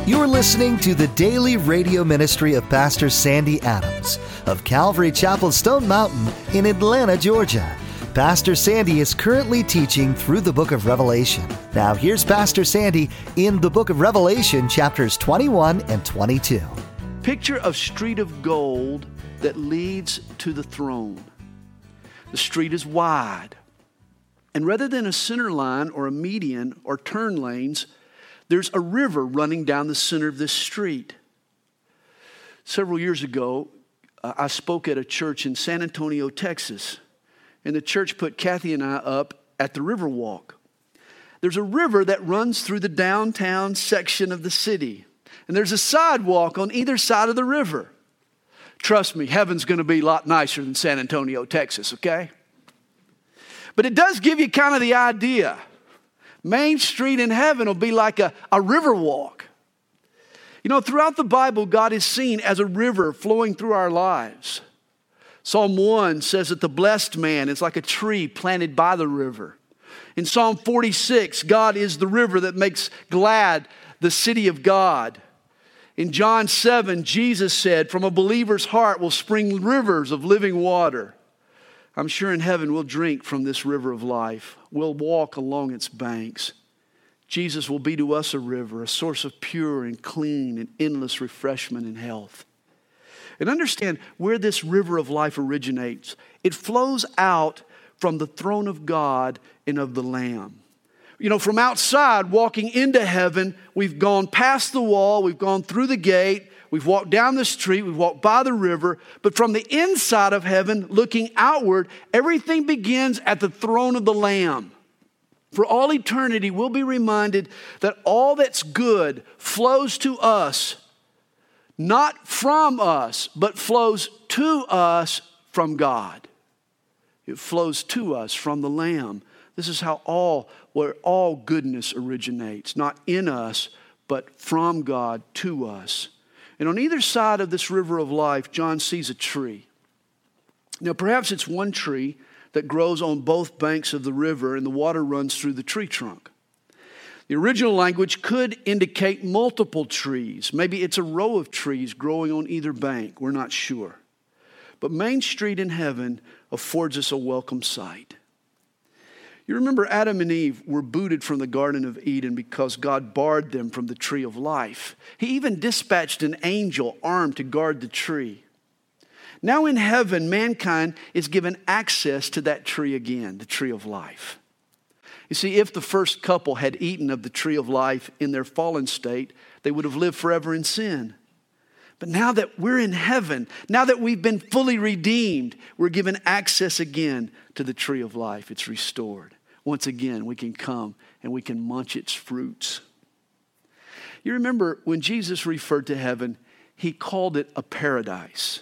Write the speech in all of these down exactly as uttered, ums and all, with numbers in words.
You're listening to the daily radio ministry of Pastor Sandy Adams of Calvary Chapel Stone Mountain in Atlanta, Georgia. Pastor Sandy is currently teaching through the book of Revelation. Now here's Pastor Sandy in the book of Revelation, chapters twenty-one and twenty-two. Picture of street of gold that leads to the throne. The street is wide. And rather than a center line or a median or turn lanes, there's a river running down the center of this street. Several years ago, uh, I spoke at a church in San Antonio, Texas. And the church put Kathy and I up at the river walk. There's a river that runs through the downtown section of the city. And there's a sidewalk on either side of the river. Trust me, heaven's going to be a lot nicer than San Antonio, Texas, okay? But it does give you kind of the idea. Main Street in heaven will be like a, a river walk. You know, throughout the Bible, God is seen as a river flowing through our lives. Psalm one says that the blessed man is like a tree planted by the river. In Psalm forty-six, God is the river that makes glad the city of God. In John seven, Jesus said, from a believer's heart will spring rivers of living water. I'm sure in heaven we'll drink from this river of life. We'll walk along its banks. Jesus will be to us a river, a source of pure and clean and endless refreshment and health. And understand where this river of life originates. It flows out from the throne of God and of the Lamb. You know, from outside, walking into heaven, we've gone past the wall, we've gone through the gate, we've walked down the street, we've walked by the river. But from the inside of heaven, looking outward, everything begins at the throne of the Lamb. For all eternity, we'll be reminded that all that's good flows to us, not from us, but flows to us from God. It flows to us from the Lamb. This is how all, where all goodness originates, not in us, but from God to us. And on either side of this river of life, John sees a tree. Now, perhaps it's one tree that grows on both banks of the river and the water runs through the tree trunk. The original language could indicate multiple trees. Maybe it's a row of trees growing on either bank. We're not sure. But Main Street in heaven affords us a welcome sight. You remember Adam and Eve were booted from the Garden of Eden because God barred them from the tree of life. He even dispatched an angel armed to guard the tree. Now in heaven, mankind is given access to that tree again, the tree of life. You see, if the first couple had eaten of the tree of life in their fallen state, they would have lived forever in sin. But now that we're in heaven, now that we've been fully redeemed, we're given access again to the tree of life. It's restored. Once again, we can come and we can munch its fruits. You remember when Jesus referred to heaven, he called it a paradise.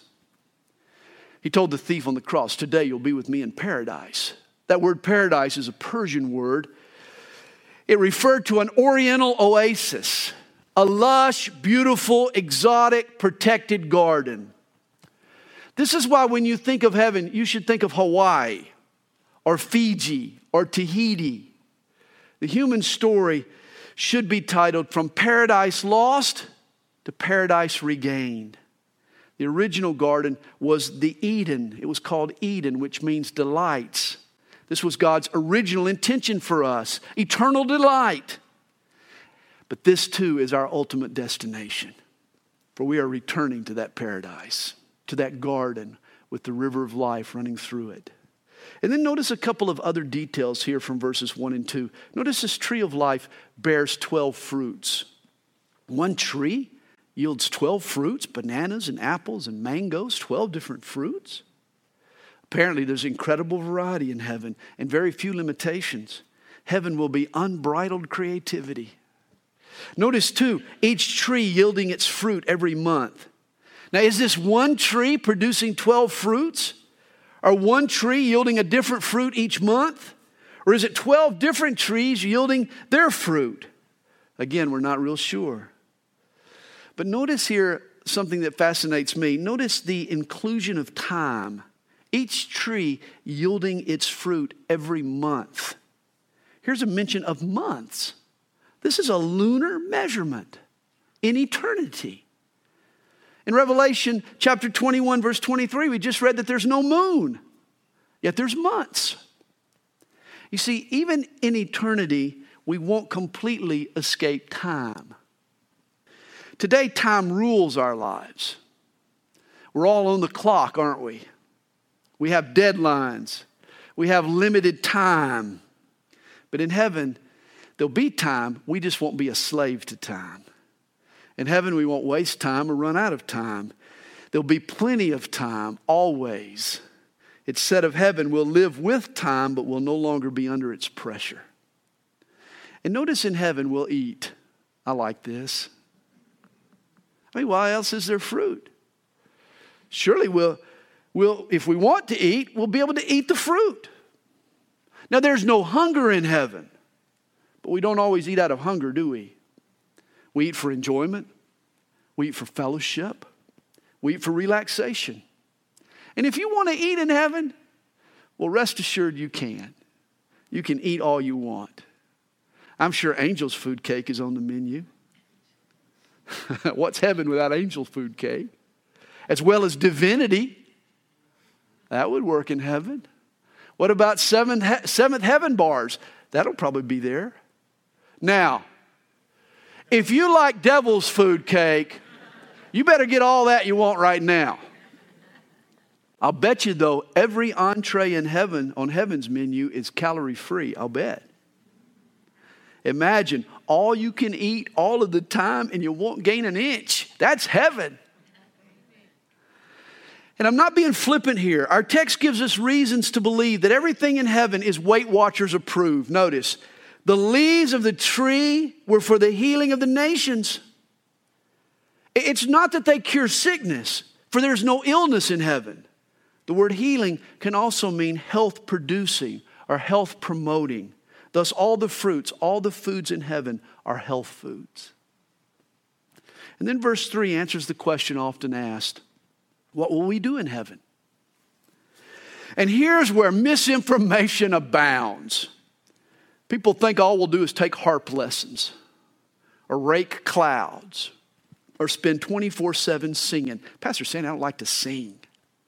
He told the thief on the cross, today you'll be with me in paradise. That word paradise is a Persian word. It referred to an oriental oasis, a lush, beautiful, exotic, protected garden. This is why when you think of heaven, you should think of Hawaii or Fiji or Tahiti. The human story should be titled From Paradise Lost to Paradise Regained. The original garden was the Eden. It was called Eden, which means delights. This was God's original intention for us, eternal delight. But this too is our ultimate destination. For we are returning to that paradise, to that garden with the river of life running through it. And then notice a couple of other details here from verses one and two. Notice this tree of life bears twelve fruits. One tree yields twelve fruits, bananas and apples and mangoes, twelve different fruits. Apparently there's incredible variety in heaven and very few limitations. Heaven will be unbridled creativity. Notice too, each tree yielding its fruit every month. Now is this one tree producing twelve fruits? Or one tree yielding a different fruit each month? Or is it twelve different trees yielding their fruit? Again, we're not real sure. But notice here something that fascinates me. Notice the inclusion of time. Each tree yielding its fruit every month. Here's a mention of months. This is a lunar measurement. in eternity. In Revelation chapter twenty-one, verse twenty-three, we just read that there's no moon, yet there's months. You see, even in eternity, we won't completely escape time. Today, time rules our lives. We're all on the clock, aren't we? We have deadlines. We have limited time. But in heaven, there'll be time. We just won't be a slave to time. In heaven, we won't waste time or run out of time. There'll be plenty of time, always. It's said of heaven, we'll live with time, but we'll no longer be under its pressure. And notice in heaven, we'll eat. I like this. I mean, why else is there fruit? Surely we'll, we'll, if we want to eat, we'll be able to eat the fruit. Now, there's no hunger in heaven, but we don't always eat out of hunger, do we? We eat for enjoyment. We eat for fellowship. We eat for relaxation. And if you want to eat in heaven, well, rest assured you can. You can eat all you want. I'm sure Angel's food cake is on the menu. What's heaven without Angel's food cake? As well as divinity. That would work in heaven. What about seventh, he- seventh heaven bars? That'll probably be there. Now, if you like devil's food cake, you better get all that you want right now. I'll bet you, though, every entree in heaven on heaven's menu is calorie free. I'll bet. Imagine all you can eat all of the time and you won't gain an inch. That's heaven. And I'm not being flippant here. Our text gives us reasons to believe that everything in heaven is Weight Watchers approved. Notice, the leaves of the tree were for the healing of the nations. It's not that they cure sickness, for there's no illness in heaven. The word healing can also mean health producing or health promoting. Thus, all the fruits, all the foods in heaven are health foods. And then verse three answers the question often asked, what will we do in heaven? And here's where misinformation abounds. People think all we'll do is take harp lessons or rake clouds or spend twenty-four seven singing. Pastor Sandy, I don't like to sing.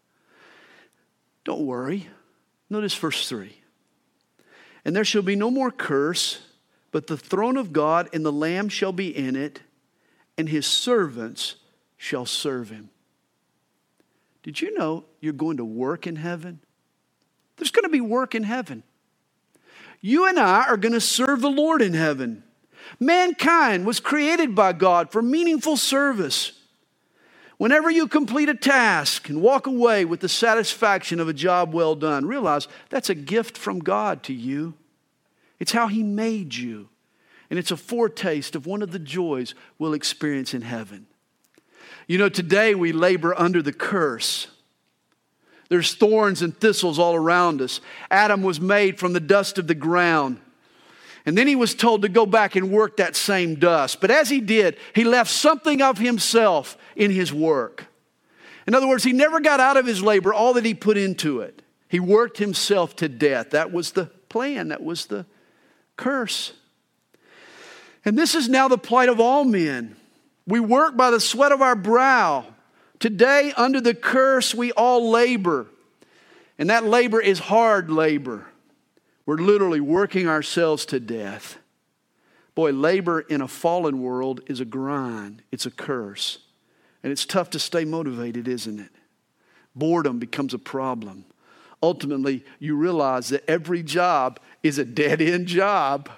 Don't worry. Notice verse three. And there shall be no more curse, but the throne of God and the Lamb shall be in it, and his servants shall serve him. Did you know you're going to work in heaven? There's going to be work in heaven. You and I are going to serve the Lord in heaven. Mankind was created by God for meaningful service. Whenever you complete a task and walk away with the satisfaction of a job well done, realize that's a gift from God to you. It's how he made you. And it's a foretaste of one of the joys we'll experience in heaven. You know, today we labor under the curse. There's thorns and thistles all around us. Adam was made from the dust of the ground. And then he was told to go back and work that same dust. But as he did, he left something of himself in his work. In other words, he never got out of his labor all that he put into it. He worked himself to death. That was the plan. That was the curse. And this is now the plight of all men. We work by the sweat of our brow. Today, under the curse, we all labor. And that labor is hard labor. We're literally working ourselves to death. Boy, labor in a fallen world is a grind. It's a curse. And it's tough to stay motivated, isn't it? Boredom becomes a problem. Ultimately, you realize that every job is a dead-end job.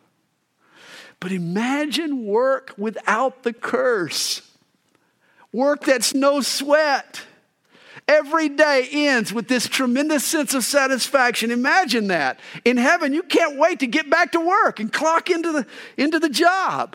But imagine work without the curse. Work that's no sweat. Every day ends with this tremendous sense of satisfaction. Imagine that. In heaven, you can't wait to get back to work and clock into the, into the job.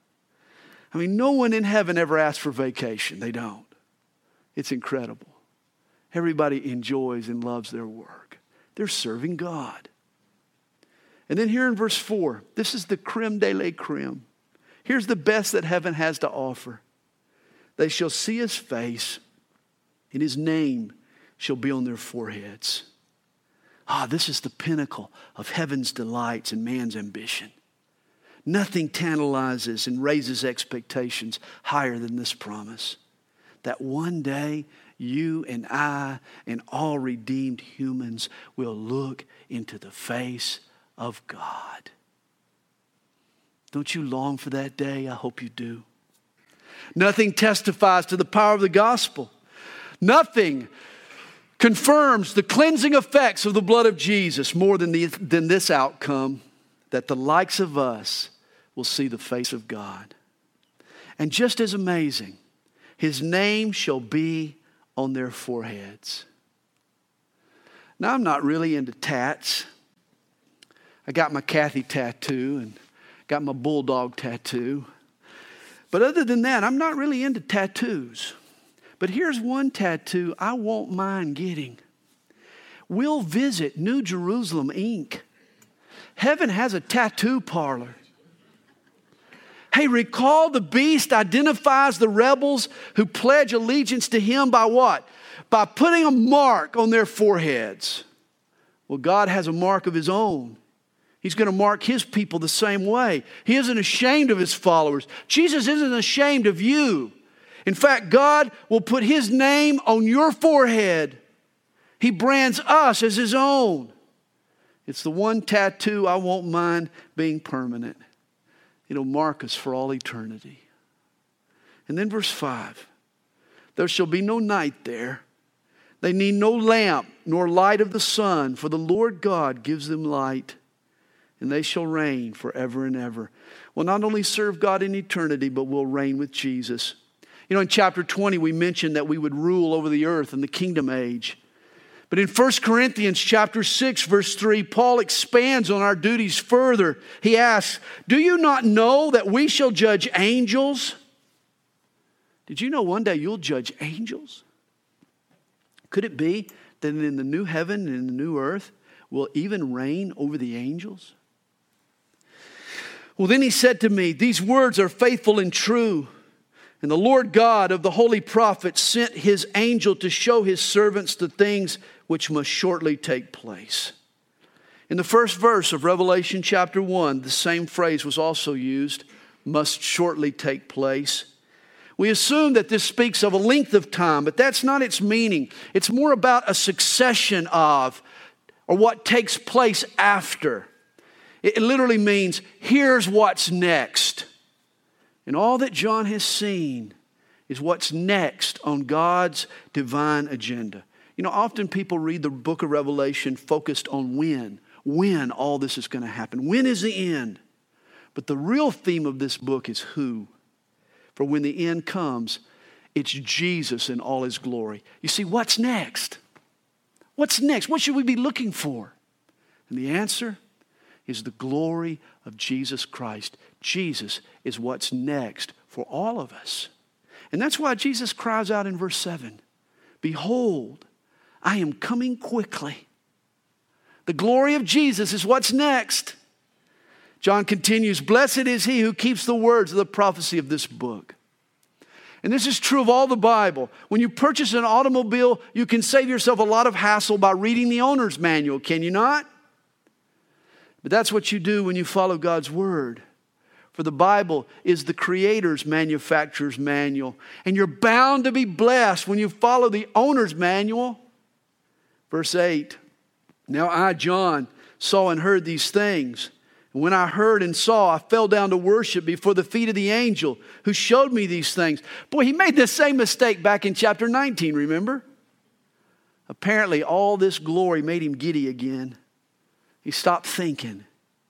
I mean, no one in heaven ever asks for vacation. They don't. It's incredible. Everybody enjoys and loves their work. They're serving God. And then here in verse four, this is the creme de la creme. Here's the best that heaven has to offer. They shall see his face, and his name shall be on their foreheads. Ah, this is the pinnacle of heaven's delights and man's ambition. Nothing tantalizes and raises expectations higher than this promise. That one day you and I and all redeemed humans will look into the face of God. Don't you long for that day? I hope you do. Nothing testifies to the power of the gospel. Nothing confirms the cleansing effects of the blood of Jesus more than, the, than this outcome, that the likes of us will see the face of God. And just as amazing, His name shall be on their foreheads. Now, I'm not really into tats. I got my Kathy tattoo and got my bulldog tattoo. But other than that, I'm not really into tattoos. But here's one tattoo I won't mind getting. We'll visit New Jerusalem, Incorporated. Heaven has a tattoo parlor. Hey, recall the beast identifies the rebels who pledge allegiance to him by what? By putting a mark on their foreheads. Well, God has a mark of His own. He's going to mark His people the same way. He isn't ashamed of His followers. Jesus isn't ashamed of you. In fact, God will put His name on your forehead. He brands us as His own. It's the one tattoo I won't mind being permanent. It'll mark us for all eternity. And then verse five. There shall be no night there. They need no lamp nor light of the sun, for the Lord God gives them light, and they shall reign forever and ever. We'll not only serve God in eternity, but we'll reign with Jesus. You know, in chapter twenty, we mentioned that we would rule over the earth in the kingdom age. But in First Corinthians chapter six, verse three, Paul expands on our duties further. He asks, do you not know that we shall judge angels? Did you know one day you'll judge angels? Could it be that in the new heaven and in the new earth we'll even reign over the angels? Well, then he said to me, these words are faithful and true. And the Lord God of the holy prophets sent His angel to show His servants the things which must shortly take place. In the first verse of Revelation chapter one, the same phrase was also used, must shortly take place. We assume that this speaks of a length of time, but that's not its meaning. It's more about a succession of, or what takes place after. It literally means, here's what's next. And all that John has seen is what's next on God's divine agenda. You know, often people read the book of Revelation focused on when. When all this is going to happen. When is the end? But the real theme of this book is who. For when the end comes, it's Jesus in all His glory. You see, what's next? What's next? What should we be looking for? And the answer is the glory of Jesus Christ. Jesus is what's next for all of us. And that's why Jesus cries out in verse seven, behold, I am coming quickly. The glory of Jesus is what's next. John continues, blessed is he who keeps the words of the prophecy of this book. And this is true of all the Bible. When you purchase an automobile, you can save yourself a lot of hassle by reading the owner's manual, can you not? But that's what you do when you follow God's word. For the Bible is the Creator's manufacturer's manual. And you're bound to be blessed when you follow the owner's manual. Verse eight, now I, John, saw and heard these things. And when I heard and saw, I fell down to worship before the feet of the angel who showed me these things. Boy, he made the same mistake back in chapter nineteen, remember? Apparently, all this glory made him giddy again. He stopped thinking.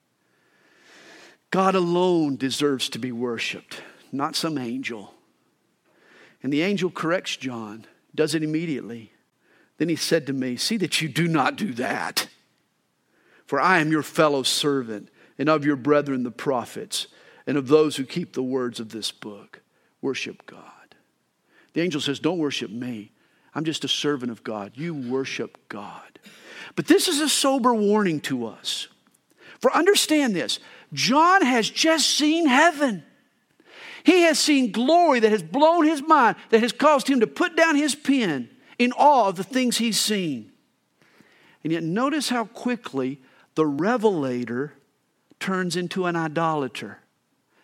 God alone deserves to be worshiped, not some angel. And the angel corrects John, does it immediately. Then he said to me, see that you do not do that. For I am your fellow servant and of your brethren the prophets and of those who keep the words of this book. Worship God. The angel says, don't worship me. I'm just a servant of God. You worship God. But this is a sober warning to us. For understand this, John has just seen heaven. He has seen glory that has blown his mind, that has caused him to put down his pen in awe of the things he's seen. And yet notice how quickly the revelator turns into an idolater.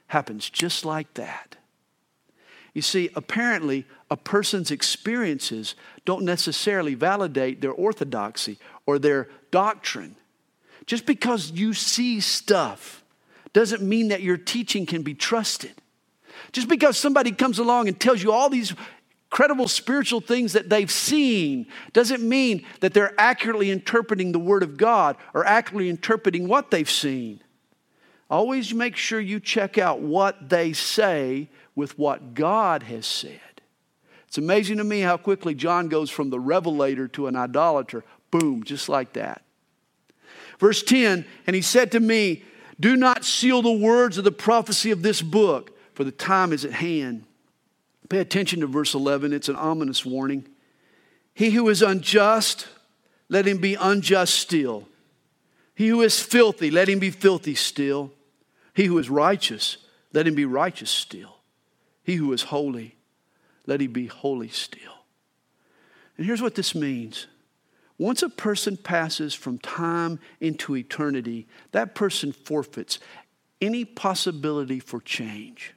happens just like that. You see, apparently, a person's experiences don't necessarily validate their orthodoxy or their doctrine. Just because you see stuff doesn't mean that your teaching can be trusted. Just because somebody comes along and tells you all these incredible spiritual things that they've seen doesn't mean that they're accurately interpreting the Word of God or accurately interpreting what they've seen. Always make sure you check out what they say with what God has said. It's amazing to me how quickly John goes from the revelator to an idolater. Boom, just like that. Verse ten, and he said to me, do not seal the words of the prophecy of this book, for the time is at hand. Pay attention to verse eleven. It's an ominous warning. He who is unjust, let him be unjust still. He who is filthy, let him be filthy still. He who is righteous, let him be righteous still. He who is holy, let him be holy still. And here's what this means. Once a person passes from time into eternity, that person forfeits any possibility for change.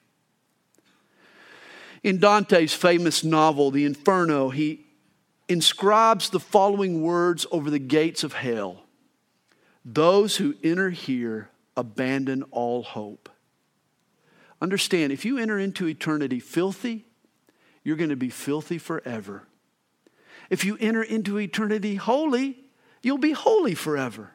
In Dante's famous novel, The Inferno, he inscribes the following words over the gates of hell. Those who enter here abandon all hope. Understand, if you enter into eternity filthy, you're going to be filthy forever. If you enter into eternity holy, you'll be holy forever.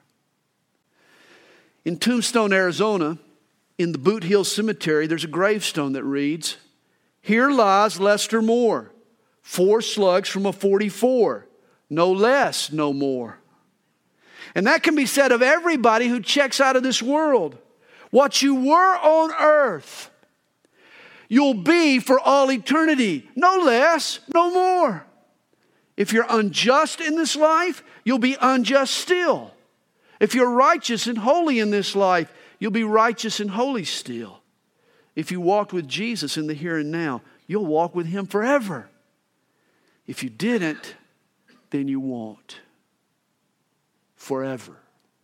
In Tombstone, Arizona, in the Boot Hill Cemetery, there's a gravestone that reads, here lies Lester Moore, four slugs from a forty-four, no less, no more. And that can be said of everybody who checks out of this world. What you were on earth, you'll be for all eternity, no less, no more. If you're unjust in this life, you'll be unjust still. If you're righteous and holy in this life, you'll be righteous and holy still. If you walked with Jesus in the here and now, you'll walk with Him forever. If you didn't, then you won't. Forever.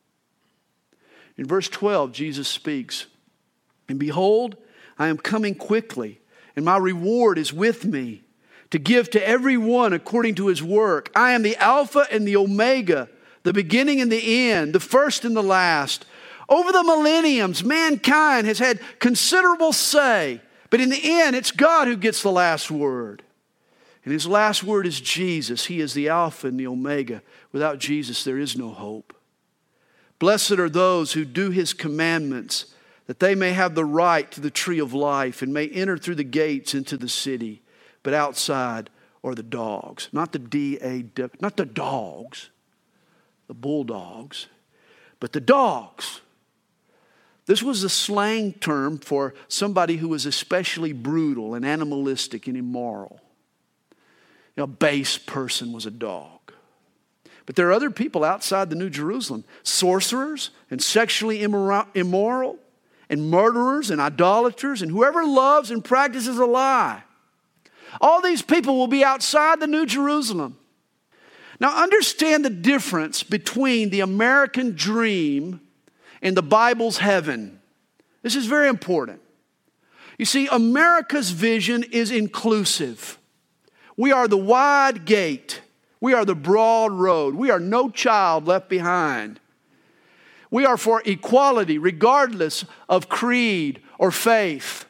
In verse twelve, Jesus speaks, and behold, I am coming quickly, and my reward is with me, to give to every one according to his work. I am the Alpha and the Omega, the beginning and the end, the first and the last. Over the millenniums, mankind has had considerable say, but in the end, it's God who gets the last word. And His last word is Jesus. He is the Alpha and the Omega. Without Jesus, there is no hope. Blessed are those who do His commandments, that they may have the right to the tree of life and may enter through the gates into the city. But outside are the dogs. Not the D A W, not the dogs, the bulldogs, but the dogs. This was a slang term for somebody who was especially brutal and animalistic and immoral. You know, a base person was a dog. But there are other people outside the New Jerusalem, sorcerers and sexually immoral and murderers and idolaters and whoever loves and practices a lie. All these people will be outside the New Jerusalem. Now understand the difference between the American dream and the Bible's heaven. This is very important. You see, America's vision is inclusive. We are the wide gate. We are the broad road. We are no child left behind. We are for equality regardless of creed or faith.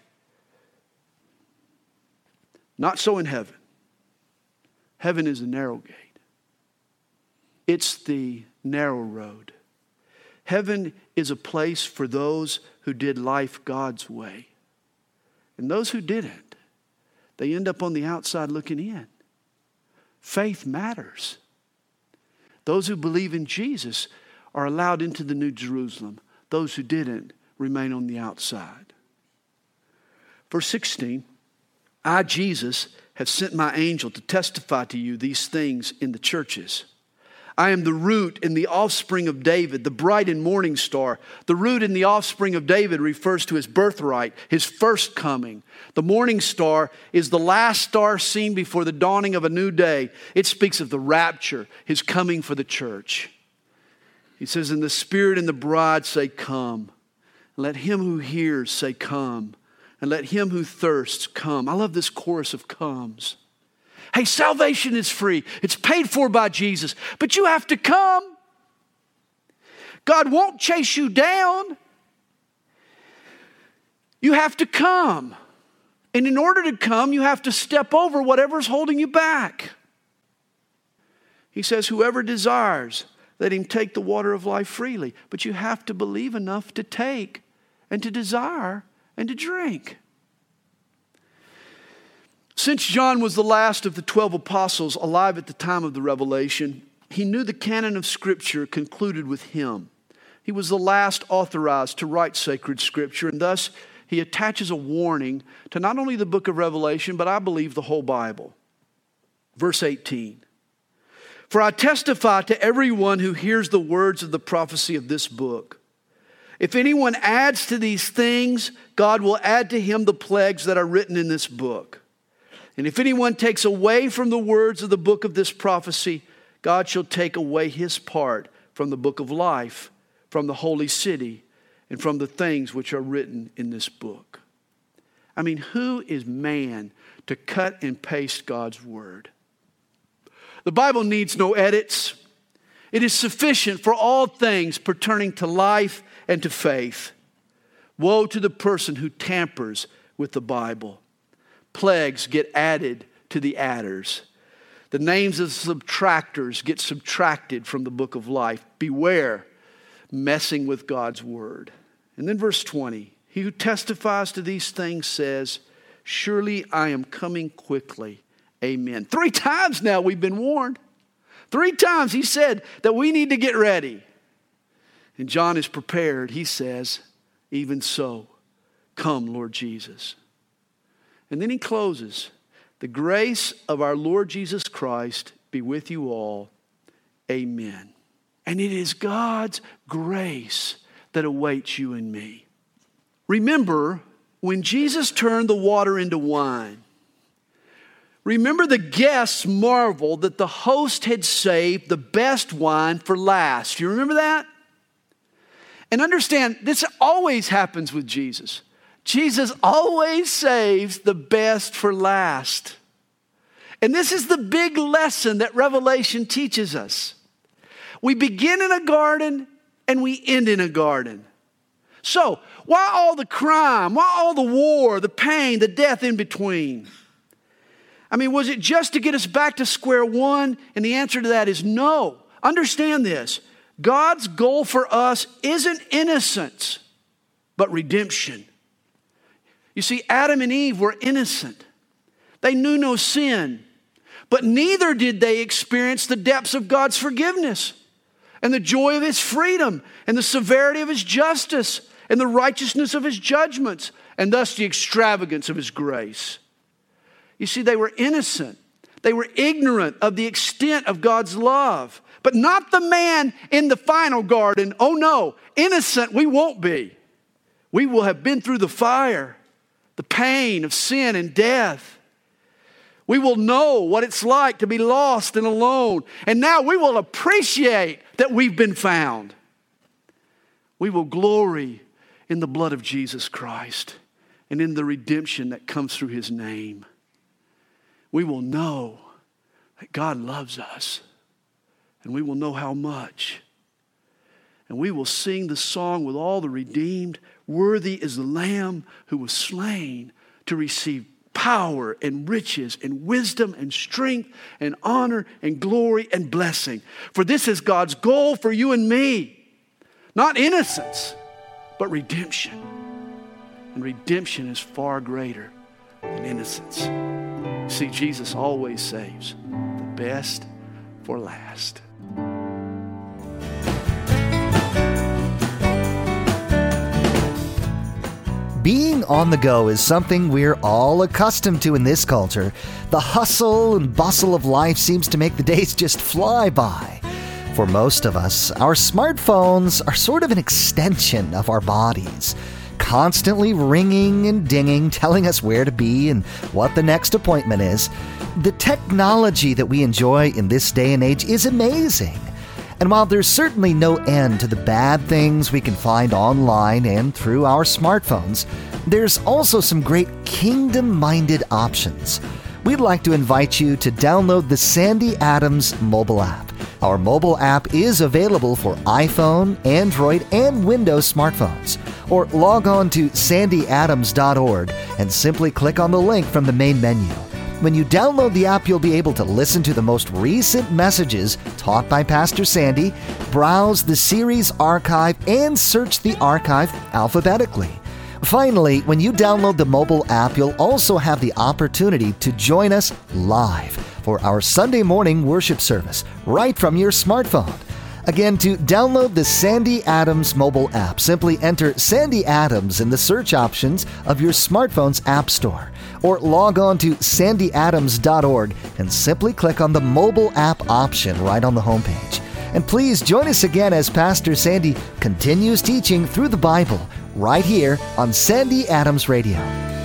Not so in heaven. Heaven is a narrow gate. It's the narrow road. Heaven is a place for those who did life God's way. And those who didn't, they end up on the outside looking in. Faith matters. Those who believe in Jesus are allowed into the New Jerusalem. Those who didn't remain on the outside. Verse sixteen, I, Jesus, have sent my angel to testify to you these things in the churches. I am the root and the offspring of David, the bright and morning star. The root and the offspring of David refers to his birthright, his first coming. The morning star is the last star seen before the dawning of a new day. It speaks of the rapture, his coming for the church. He says, and the Spirit and the bride say, come. Let him who hears say, come. and let him who thirsts come. I love this chorus of comes. Hey, salvation is free. It's paid for by Jesus, but you have to come. God won't chase you down. You have to come. And in order to come, you have to step over whatever's holding you back. He says, whoever desires, let him take the water of life freely. But you have to believe enough to take and to desire and to drink. Since John was the last of the twelve apostles alive at the time of the revelation, he knew the canon of Scripture concluded with him. He was the last authorized to write sacred Scripture, and thus he attaches a warning to not only the book of Revelation, but I believe the whole Bible. Verse eighteen. For I testify to everyone who hears the words of the prophecy of this book. If anyone adds to these things, God will add to him the plagues that are written in this book. And if anyone takes away from the words of the book of this prophecy, God shall take away his part from the book of life, from the holy city, and from the things which are written in this book. I mean, who is man to cut and paste God's word? The Bible needs no edits. It is sufficient for all things pertaining to life and to faith. Woe to the person who tampers with the Bible. Plagues get added to the adders. The names of subtractors get subtracted from the book of life. Beware messing with God's word. And then verse twenty, he who testifies to these things says, surely I am coming quickly. Amen. Three times now we've been warned. Three times he said that we need to get ready. And John is prepared. He says, even so, come, Lord Jesus. And then he closes, the grace of our Lord Jesus Christ be with you all. Amen. And it is God's grace that awaits you and me. Remember, when Jesus turned the water into wine, remember the guests marveled that the host had saved the best wine for last. You remember that? And understand, this always happens with Jesus. Jesus always saves the best for last. And this is the big lesson that Revelation teaches us. We begin in a garden and we end in a garden. So, why all the crime? Why all the war, the pain, the death in between? I mean, was it just to get us back to square one? And the answer to that is no. Understand this. God's goal for us isn't innocence, but redemption. You see, Adam and Eve were innocent. They knew no sin, but neither did they experience the depths of God's forgiveness and the joy of his freedom and the severity of his justice and the righteousness of his judgments and thus the extravagance of his grace. You see, they were innocent. They were ignorant of the extent of God's love, but not the man in the final garden. Oh no, innocent we won't be. We will have been through the fire, the pain of sin and death. We will know what it's like to be lost and alone. And now we will appreciate that we've been found. We will glory in the blood of Jesus Christ and in the redemption that comes through his name. We will know that God loves us, and we will know how much. And we will sing the song with all the redeemed. Worthy is the Lamb who was slain to receive power and riches and wisdom and strength and honor and glory and blessing. For this is God's goal for you and me. Not innocence, but redemption. And redemption is far greater than innocence. See, Jesus always saves the best for last. Being on the go is something we're all accustomed to in this culture. The hustle and bustle of life seems to make the days just fly by. For most of us, our smartphones are sort of an extension of our bodies, constantly ringing and dinging, telling us where to be and what the next appointment is. The technology that we enjoy in this day and age is amazing. And while there's certainly no end to the bad things we can find online and through our smartphones, there's also some great kingdom-minded options. We'd like to invite you to download the Sandy Adams mobile app. Our mobile app is available for iPhone, Android, and Windows smartphones. Or log on to sandy adams dot org and simply click on the link from the main menu. When you download the app, you'll be able to listen to the most recent messages taught by Pastor Sandy, browse the series archive, and search the archive alphabetically. Finally, when you download the mobile app, you'll also have the opportunity to join us live for our Sunday morning worship service right from your smartphone. Again, to download the Sandy Adams mobile app, simply enter Sandy Adams in the search options of your smartphone's app store, or log on to sandy adams dot org and simply click on the mobile app option right on the homepage. And please join us again as Pastor Sandy continues teaching through the Bible right here on Sandy Adams Radio.